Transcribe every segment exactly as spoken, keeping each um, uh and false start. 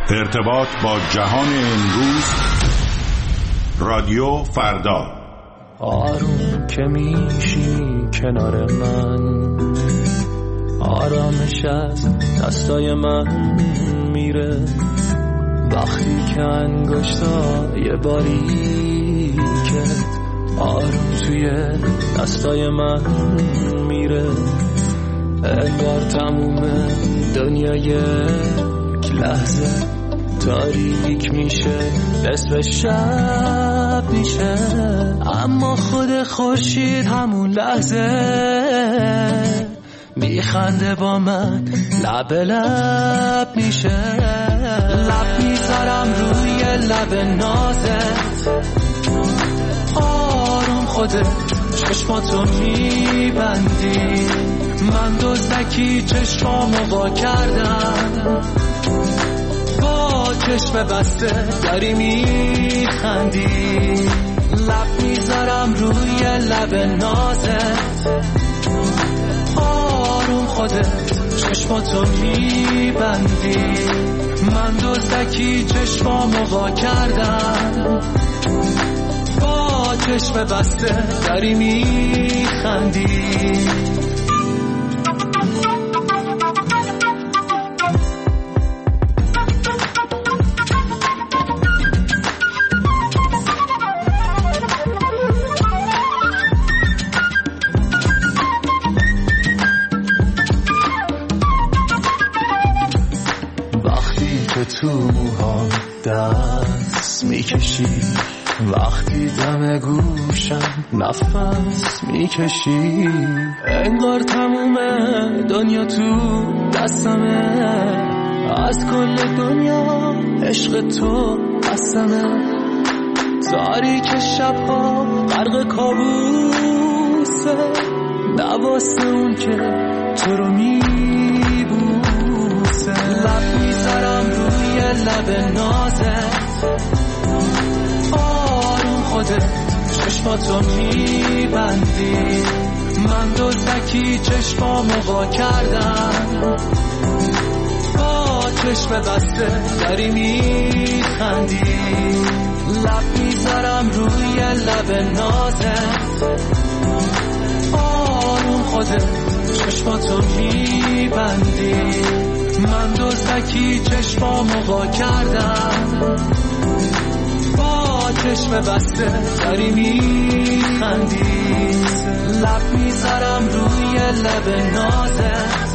ارتباط با جهان امروز. رادیو فردا. آروم که میشی کنار من، آرامش از دستای من میره. وقتی که انگشتای باریکه آروم توی دستای من میره، انگار تموم دنیا یک لحظه تاریک میشه، نصف شب میشه. اما خود خورشید همون لحظه میخنده با من، لب لب میشه. لب میذارم روی لب نازت، آروم خودت چشماتو میبندی. من دزدکی چشمامو وا کردم، با چشم بسته داری میخندی. لب میذارم روی لب نازت، آروم خودت چشماتو میبندی. من دزدکی چشمامو وا کردم، با چشم بسته داری میخندی. تو موها دست میکشی، وقتی دم گوشم نفس میکشی، انگار تموم دنیا تو دستمه. از کل دنیا عشق تو قسمه. تاریک شبها غرق کابوسه، نواسه اون که تو رو میبوسه. لب میذارم روی لب نازت، آروم خودت چشماتو میبندی. من دزدکی چشمامو وا کردم، با چشم بسته داری میخندی. لب میذارم روی لب نازت، آروم خودت چشماتو میبندی. من دزدکی چشمامو وا کردم، با چشم بسته داری میخندی. لب میذارم روی لب نازت،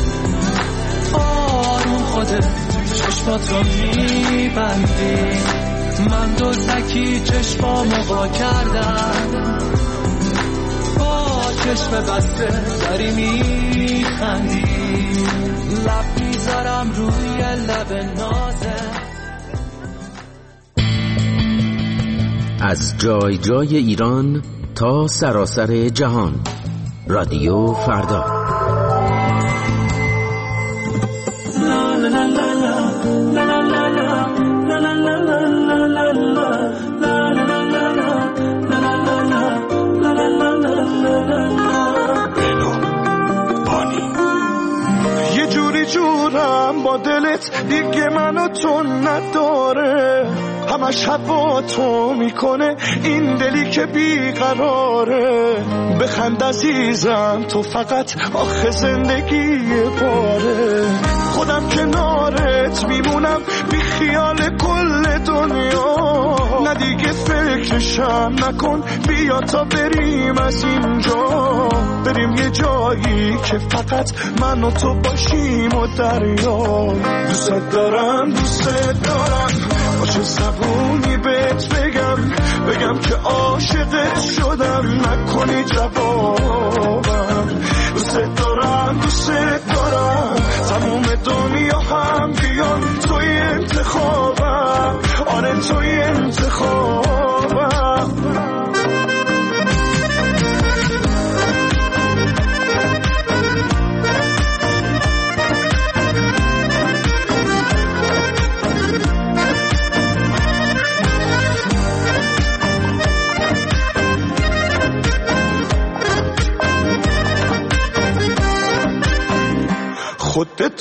آروم خودت چشماتو میبندی. من دزدکی چشمامو وا کردم، با چشم بسته داری میخندی. لب میذارم روی لب نازت. از جای جای ایران تا سراسر جهان، رادیو فردا. یه جوری جورم با دلت دیگه منو تو نداره، همش هوا تو میکنه این دلی که بیقراره. بخند عزیزم تو فقط آخه زندگی باره. خودم کنارت میمونم بی خیال کل دنیا. نه دیگه فکرشم نکن، بیا تا بریم از اینجا. بریم یه جایی که فقط من و تو باشیم و دریا. دوست دارم دوست دارم، با چه زبونی بهت بگم بگم که عاشقت شدم، نکنی جوابم. دوست دارم دوست دارم، تموم دنیا هم بیان توی انتخابم. آره توی انتخابم.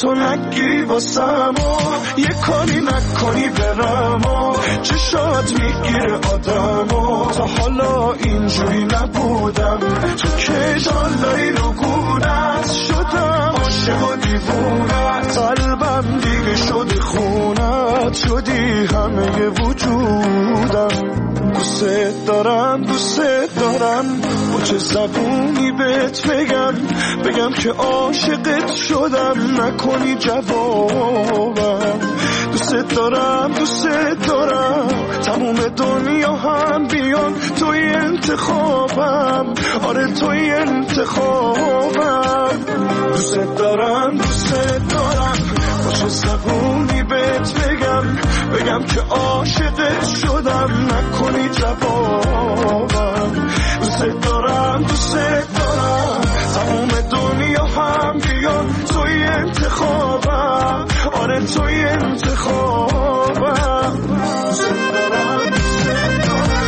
تو نگی واسم و یه کاری نکنی برم و چشات میگیره آدم و تا حالا اینجوری نبودم تو که جالایی رو گونت شدم عاشق و دیوونت قلبم دیگه شده خونت شدی همه وجودم دوست دارم دوست دارم با چه زبونی بهت بگم بگم که عاشقت شدم نکنی جوابم دوست دارم دوست دارم تموم دنیا هم بیان توی انتخابم آره توی انتخابم دوست دارم دوست دارم با چه زبونی بهت بگم بگم که عاشقت شدم نکنی جوابم دوست دارم دوست دارم تموم دنیا هم بیان توی انتخابم آره توی انتخابم دوست دارم دوست دارم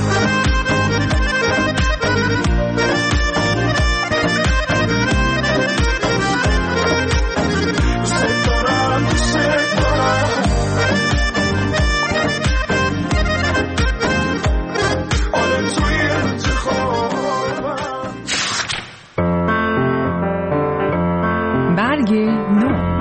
دوست دارم دوست دارم آره توی انتخابم. برگ نو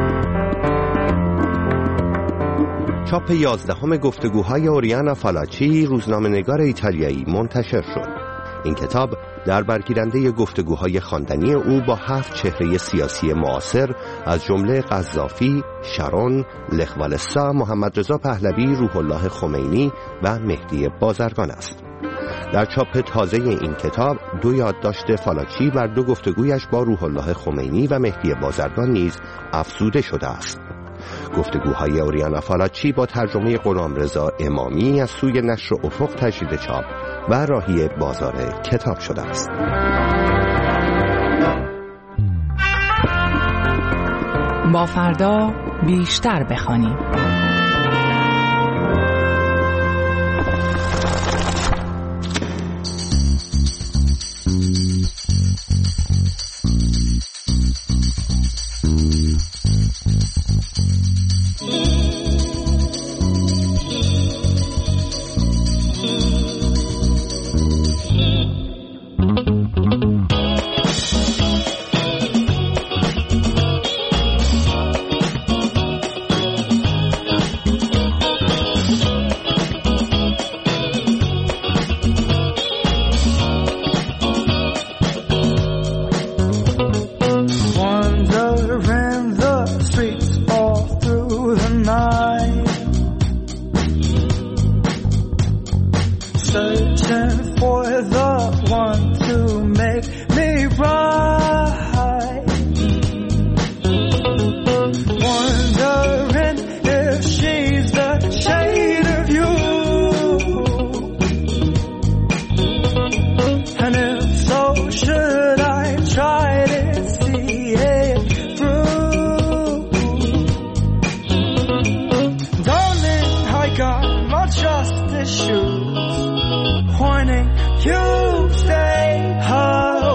چاپ یازدهم گفتگوهای اوریانا فالاچی روزنامه‌نگار ایتالیایی منتشر شد. این کتاب در برگیرنده گفتگوهای خواندنی او با هفت چهره سیاسی معاصر از جمله قذافی، شارون، لخ والسا، محمد رضا پهلوی، روح الله خمینی و مهدی بازرگان است. در چاپ تازه این کتاب دو یادداشت فالاچی بر دو گفتگویش با روح الله خمینی و مهدی بازرگان نیز افزوده شده است. گفتگوهای اوریانا فالاچی با ترجمه غلامرضا امامی از سوی نشر افق تجدید چاپ و راهی بازار کتاب شده است. با فردا بیشتر بخوانیم.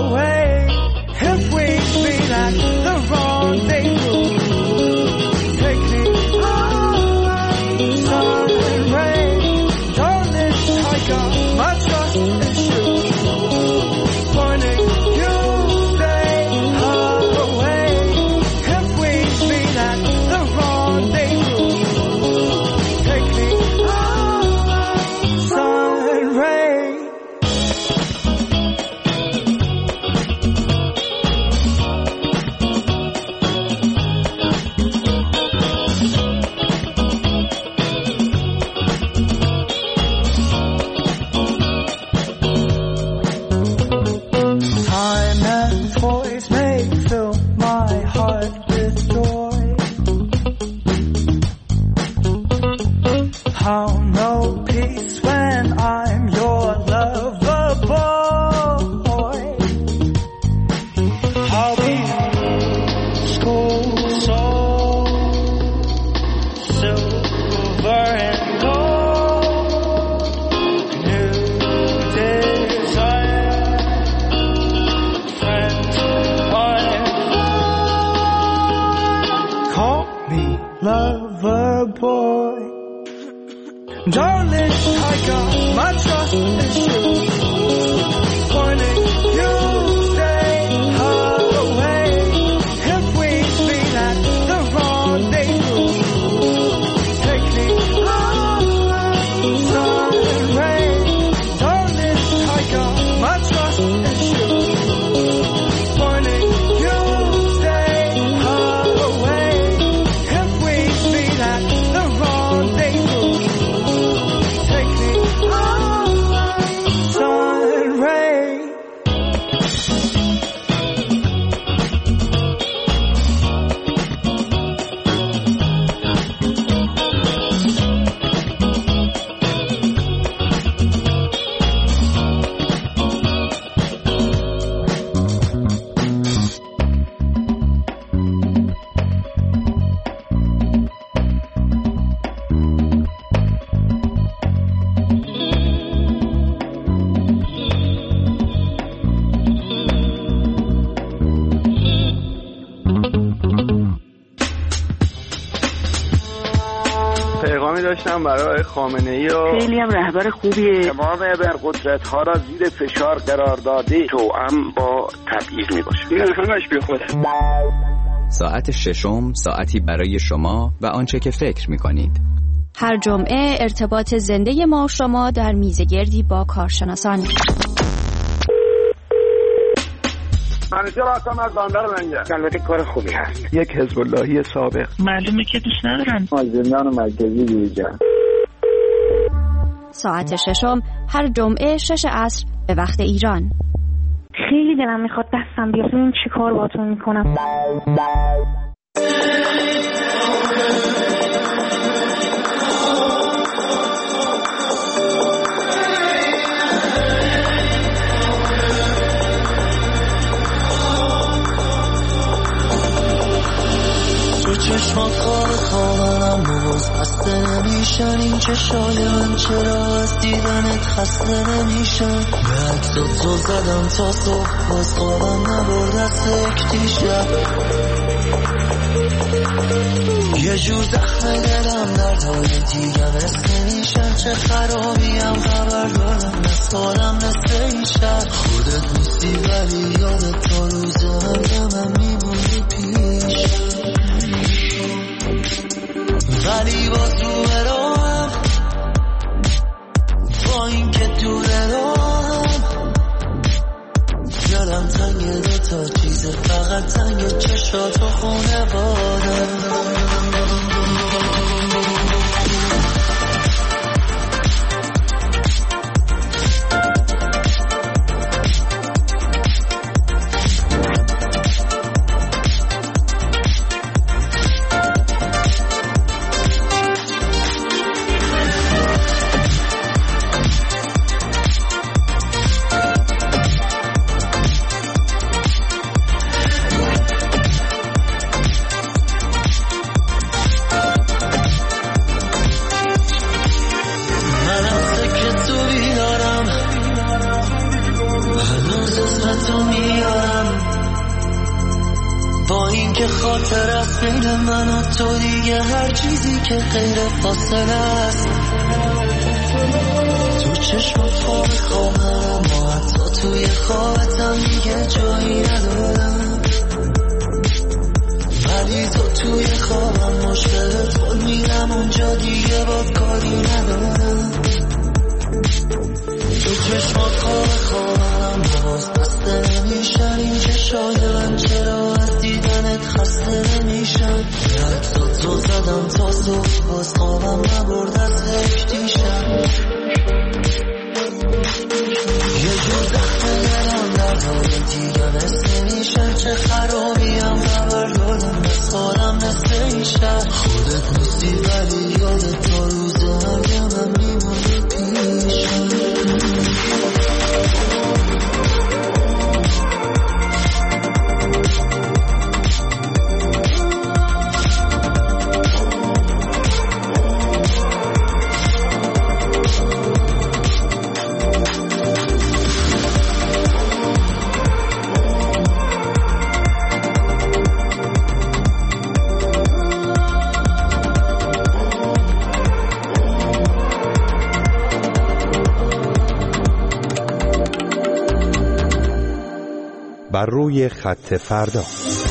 Take lover boy. Darling, I got my trust issues. Pointing you stay far away. If we meet at the rendezvous, take me away, sun and rain. Darling, I got my trust issues. Pointing you stay far away. If we meet at the rendezvous, take me away, sun and rain. پیغامی داشتم برای خامنه‌ای و خیلی هم رهبر خوبیه. تمام ابرقدرت‌ها را زیر فشار قرار داده توأم با تبعیض میباشه. این همش بی خوده. ساعت ششم ساعتی برای شما و آنچه که فکر می‌کنید. هر جمعه ارتباط زنده ما و شما در میزگردی با کارشناسان. منیجر هستم از بندر لنگر. البته کار خوبی هست. یک حزب اللهی سابق. معلومه که دوست ندارن. از زندان مرکزی بیرون. ساعت ششم هر جمعه شش عصر به وقت ایران. خیلی دلم میخواد دستم بیاد ببینم چی کار باهاتون میکنم. چشمات خواب خوابم باز بسته نمیشن این چشای من چرا از دیدنت خسته نمیشن به عکسات رو زدم تا صبح باز خوابم نبرد از یک دیشب یه جور زخم دلم دردهای دیگه مثل میشن چه خرابیم خبر دارم از خودم مثل این شب خودت نیستی ولی یادت تا روز مرگم هم میمونی پیشم ولی باز رو براهم با این که دوره راهم دلم تنگه دوتا چیزه فقط تنگه چشات و خونه بادم تو دیگه هر چیزی که غیر فاصله است تو چشمات خواب خوابم ما حتی توی خوابتم دیگه جایی ندارم ولی تو توی خوابم مشکلت خود میرم اونجا دیگه باد کاری ندارم تو چشمات خواب خوابم باز بسته نمیشن این چشای من چرا از دیدنت خسته نمیشن عکسات رو زدم تا صبح باز خوابم نبرد از یک دیشب یه جور زخم دلم دردهای دیگه مثل میشن چه خرابیم خبر دارم از خودم مثل این شب خودت نیستی ولی یادت تا روز مرگم هم میمونی پیشم بر روی خط فردا.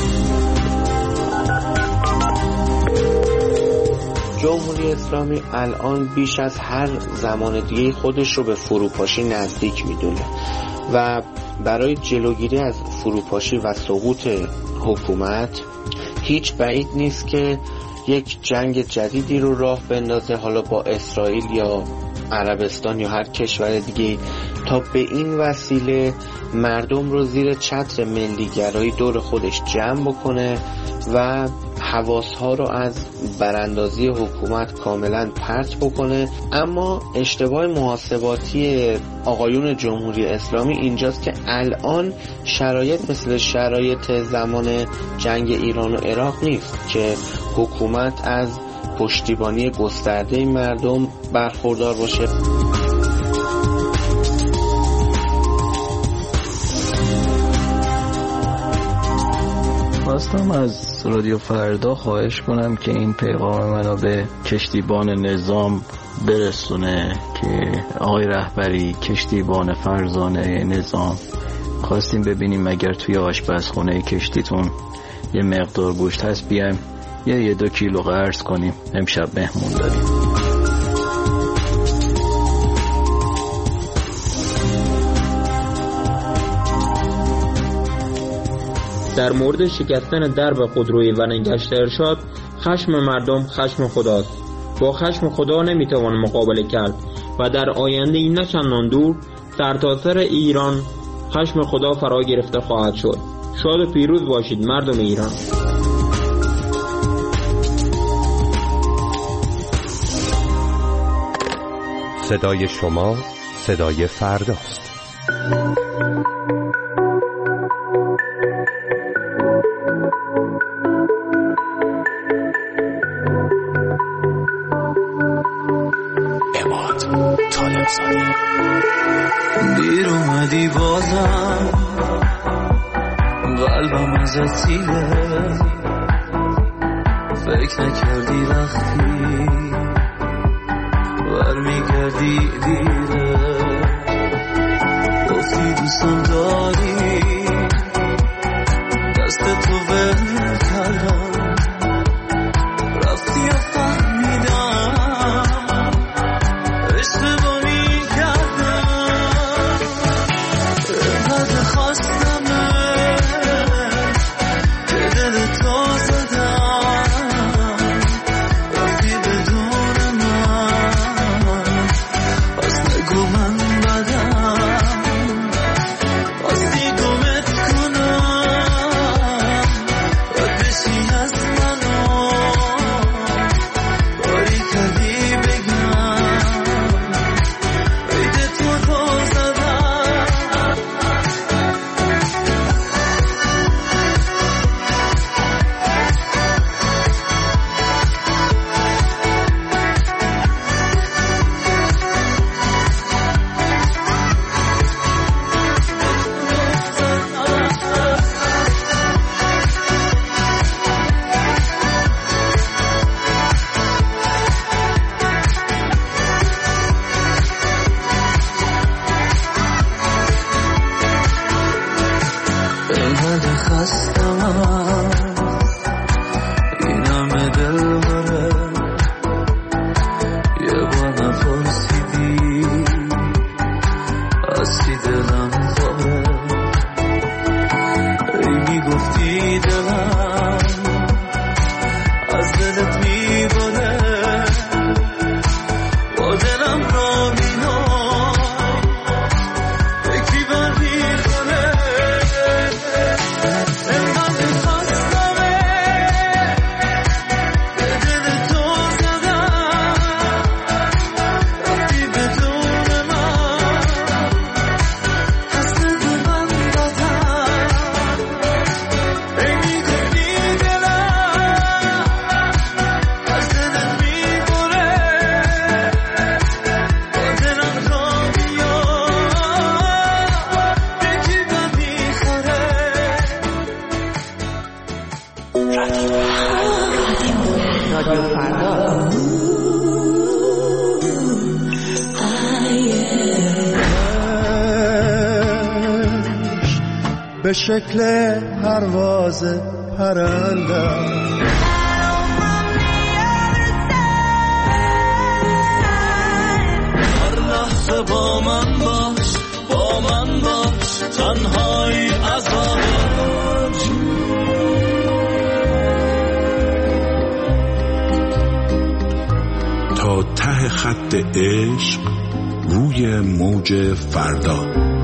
جمهوری اسلامی الان بیش از هر زمان دیگه خودش رو به فروپاشی نزدیک میدونه و برای جلوگیری از فروپاشی و سقوط حکومت هیچ بعید نیست که یک جنگ جدیدی رو راه بندازه، حالا با اسرائیل یا عربستان یا هر کشور دیگه، تا به این وسیله مردم رو زیر چتر ملیگرایی دور خودش جمع بکنه و حواسها رو از براندازی حکومت کاملا پرت بکنه. اما اشتباه محاسباتی آقایون جمهوری اسلامی اینجاست که الان شرایط مثل شرایط زمان جنگ ایران و عراق نیست که حکومت از پشتیبانی گسترده مردم برخوردار باشه. خواستم از رادیو فردا خواهش کنم که این پیغام منو به کشتیبان نظام برسونه که آقای رهبری، کشتیبان فرزانه نظام، خواستیم ببینیم اگر توی آشپزخونه کشتیتون یه مقدار گوشت هست بیایم یه یه دو کیلو قرض کنیم، امشب مهمون داریم. در مورد شکستن درب خودروی و نگشت ارشاد، خشم مردم خشم خداست. با خشم خدا نمیتوان مقابله کرد و در آینده این نه چندان دور سرتاسر ایران خشم خدا فرا گرفته خواهد شد. شاد و پیروز باشید مردم ایران. صدای شما صدای فرداست. دیر اومدی بازم قلبم ازت سیره، فکر نکردی وقتی برمیگردی دیره، گفتی دوستم داری دست تو ول کردم، رفتی و فهمیدم اشتباه میکردم، اینقدر خواستمه که دل تو زدم، رفتی بدون من، پس نگو من بدم، راستی گمت کنم رد بشی از منو، باری کردی بگم عید تو رو زدم. اینقدر خستم این همه دل بره، یه بار نپرسیدی از چی دلم خوره، ای میگفتی دلم از دلت میبره، با دلم را مینام فکری بر میخوره، اینقدر خواستمه به دل تو زدم، رفتی بدون من، پس نگو من بدم، ای میگفتی دلم از دلت میبره، با دلم را میاد یکی بر میخوره. رادیو فردا. به شکل پرواز پرندم. هر لحظه با من باش، با من باش، تنهایی عذاب. تا ته خط عشق روی موج فردا.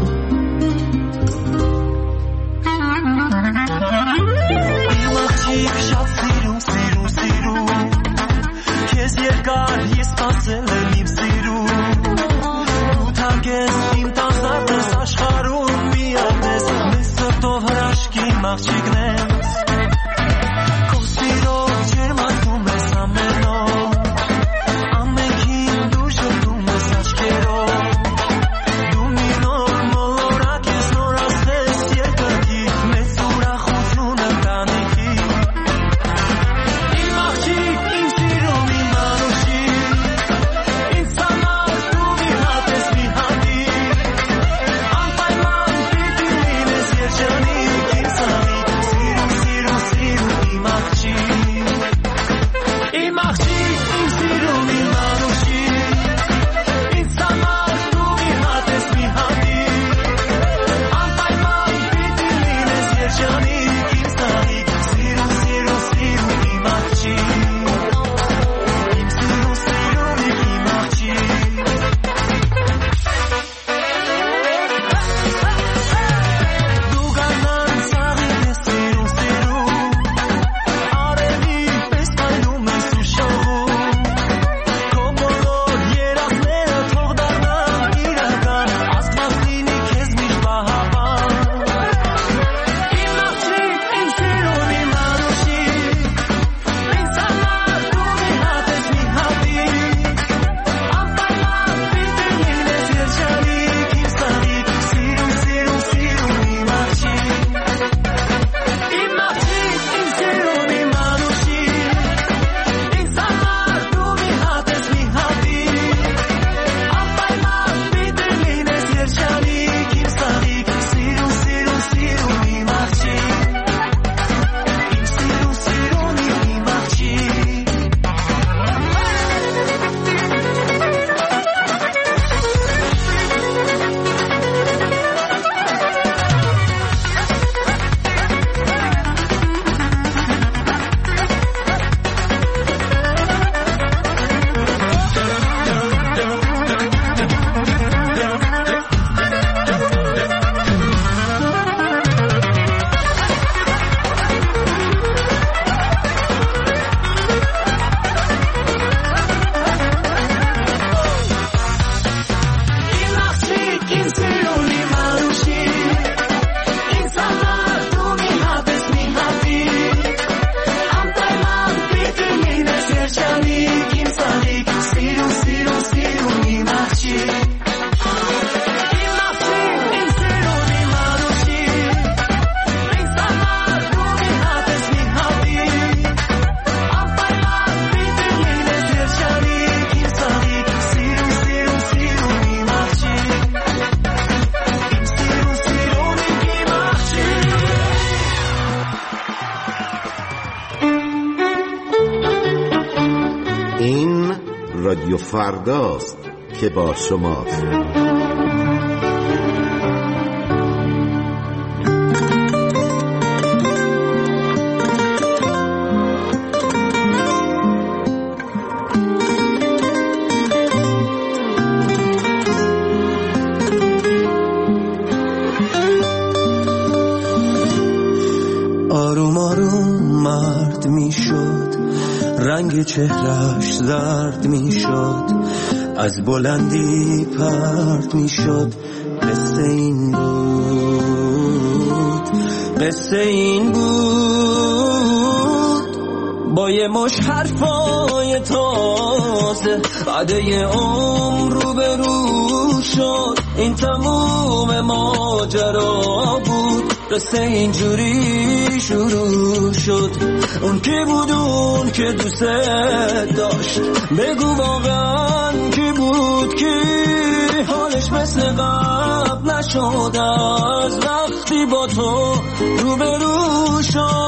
رادیو فرداست که با شماست. آروم آروم مرد می شد، رنگ چهرش زرد می شد، از بلندی پرد می شد. قصه این بود، قصه این بود، با یه مش حرفای تازه عده عمر رو به رو شد. این تموم ماجرا بود، قصه اینجوری شروع شد. اون کی بود اون که دوست داشت، بگو واقعا کی بود، کی حالش مثل قبل نشد از وقتی با تو روبرو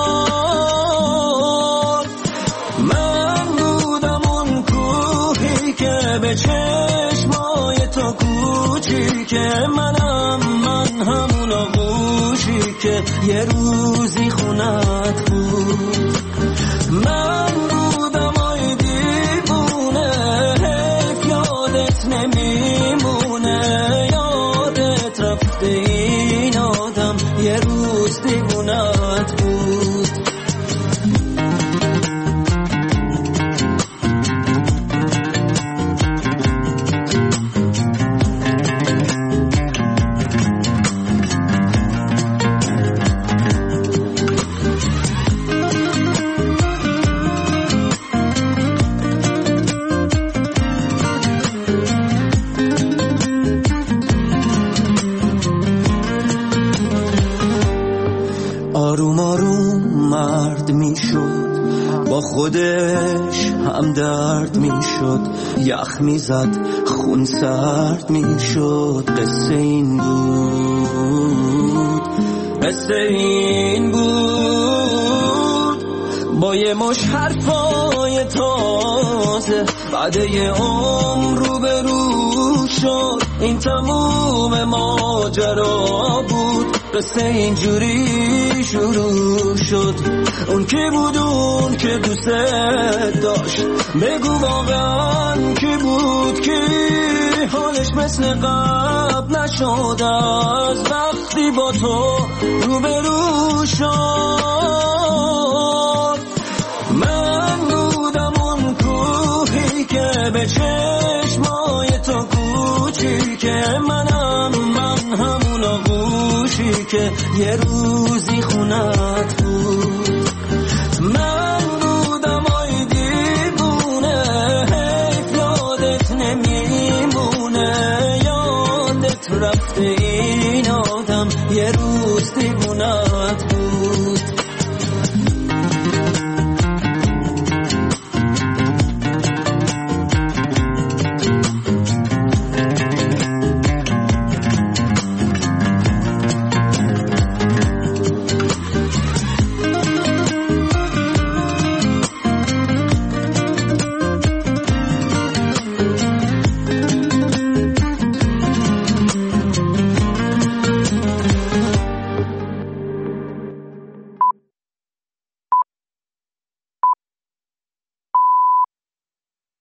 شد. من بودم اون کوهی که به چشمای تو کوچیکه، منم من همون آغوشی که یه روزی خونت بود. من بودم آی دیوونه، حیف یادت نمیمونه، یادت رفته این آدم یه روز دیوونت بود. آروم آروم مرد می شد، با خودش هم درد می شد، یخ می زد خون سرد می شد. قصه این بود، قصه این بود، با یه مش حرفای تازه بعد یه عمر رو به رو شد. این تموم ماجرا بود، قصه اینجوری شروع شد. اون کی بود اون که دوست داشت، بگو واقعا کی بود، کی حالش مثل قبل نشد از وقتی با تو روبرو شد. من بودم اون کوهی که به چشمای تو کوچیکه، منم من همون آغوشی که یه روزی خونت بود. من بودم آی دیوونه، حیف یادت نمیمونه، یادت رفته